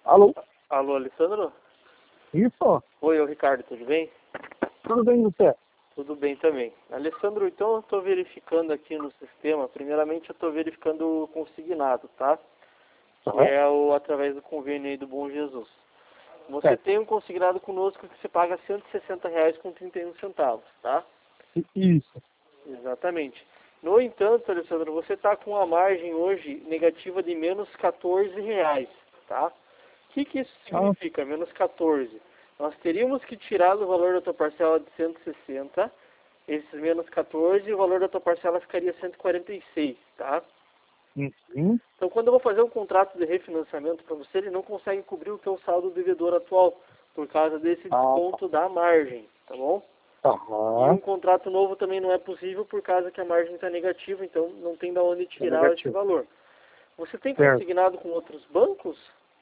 Alô? Alô, Alessandro? Isso? Oi, é o Ricardo, tudo bem? Tudo bem, você? Tudo bem também. Alessandro, então eu estou verificando aqui no sistema, primeiramente eu estou verificando o consignado, tá? Que Aham. é através do convênio aí do Bom Jesus. Você Certo. tem um consignado conosco que você paga R$ 160 com 31 centavos, tá? Isso. Exatamente. No entanto, Alessandro, você está com uma margem hoje negativa de menos R$ 14, tá? O que isso Ah, significa, menos 14? Nós teríamos que tirar do valor da tua parcela de 160, esses menos 14, e o valor da tua parcela ficaria 146, tá? uhum. Então, quando eu vou fazer um contrato de refinanciamento para você, ele não consegue cobrir o teu saldo devedor atual, por causa desse Ah, desconto da margem, tá bom? tá. E um Aham. contrato novo também não é possível por causa que a margem está negativa, então não tem de onde É tirar esse negativo. valor. Você tem Certo. consignado com outros bancos?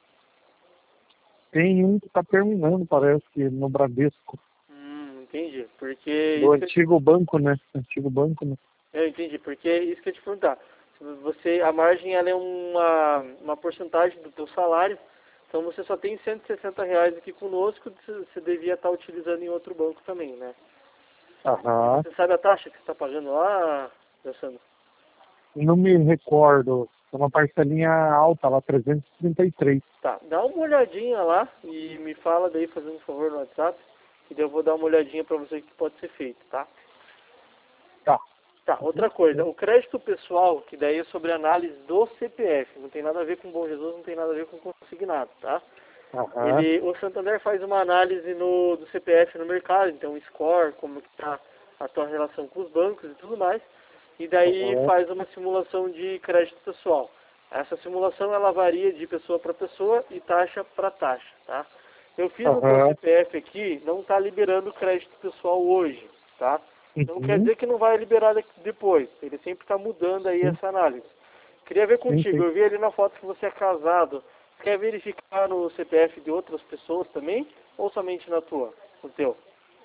Tem um que tá terminando, parece que no Bradesco. Entendi. Porque Do isso que antigo banco, né? Antigo banco, né? eu entendi, porque é isso que eu ia te perguntar. A margem ela é uma porcentagem do teu salário, então você só tem R$ 160 aqui conosco, você devia estar utilizando em outro banco também, né? E Aham. você sabe a taxa que você está pagando lá, Alessandro? Não me recordo. É uma parcelinha alta lá, 333. Tá, dá uma olhadinha lá e me fala daí, fazendo um favor no WhatsApp, e daí eu vou dar uma olhadinha para você o que pode ser feito, tá? Tá. Tá, outra coisa, o crédito pessoal, que daí é sobre análise do CPF, não tem nada a ver com Bom Jesus, não tem nada a ver com consignado, tá? Aham. O Santander faz uma análise do CPF no mercado, então o score, como que está a tua relação com os bancos e tudo mais, e daí Aham. faz uma simulação de crédito pessoal. Essa simulação ela varia de pessoa para pessoa e taxa para taxa, tá? Eu fiz no teu Aham. CPF aqui, não está liberando crédito pessoal hoje, tá? Não quer Uhum. dizer que não vai liberar depois, ele sempre está mudando aí Sim, essa análise. Queria ver sim, contigo, sim. eu vi ali na foto que você é casado. Você quer verificar no CPF de outras pessoas também? Ou somente na tua? No teu?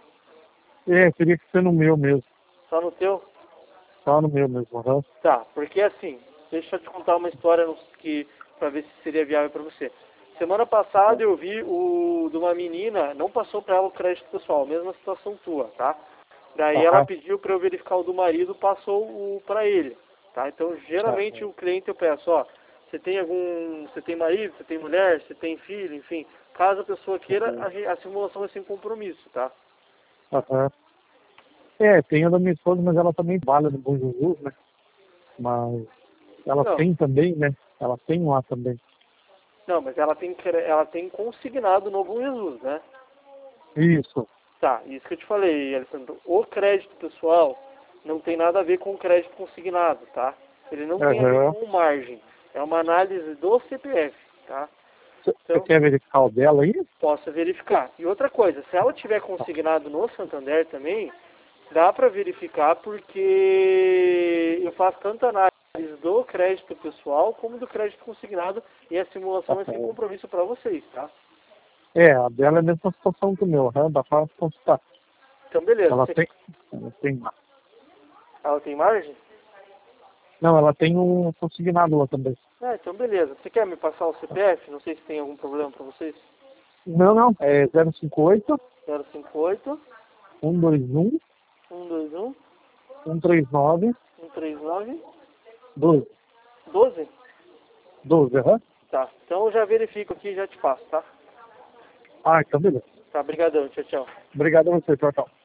É, teria que ser no meu mesmo. Só no teu? Só no meu mesmo. Aham. Tá, porque assim, deixa eu te contar uma história para ver se seria viável para você. Semana passada eu vi de uma menina, não passou para ela o crédito pessoal, mesma situação tua, tá? Daí ela Aham. pediu para eu verificar o do marido, passou o para ele, tá? Então geralmente Aham. o cliente eu peço, ó, você tem marido, você tem mulher, você tem filho, enfim, caso a pessoa queira, a simulação é sem compromisso, tá? Aham. É, tem a da minha esposa, mas ela também trabalha no Bom Jesus, né? Mas ela Não, tem também, né? Ela tem lá também. não, mas ela tem consignado no Bom Jesus, né? Isso. Tá, isso que eu te falei, Alessandro. O crédito pessoal não tem nada a ver com o crédito consignado, tá? Ele não tem a ver Aham. com margem. É uma análise do CPF, tá? Você Então, quer verificar o dela aí? possa verificar. E outra coisa, se ela tiver consignado no Santander também, dá para verificar porque eu faço tanto análise do crédito pessoal como do crédito consignado e a simulação é sem Aham. compromisso para vocês, tá? É, a dela é a mesma situação que o meu. Aham, dá pra consultar. Então, beleza. Ela tem. Ela tem lá. Ela tem margem? Não, ela tem um consignado lá também. Ah, então beleza. Você quer me passar o CPF? Não sei se tem algum problema para vocês. Não, não. É 058 058 121 121 139 139 12. 12? 12, aham. Tá. Então eu já verifico aqui e já te passo, tá? Ah, então beleza. Tá, brigadão. Tchau, tchau. Obrigado a você, tchau, tchau.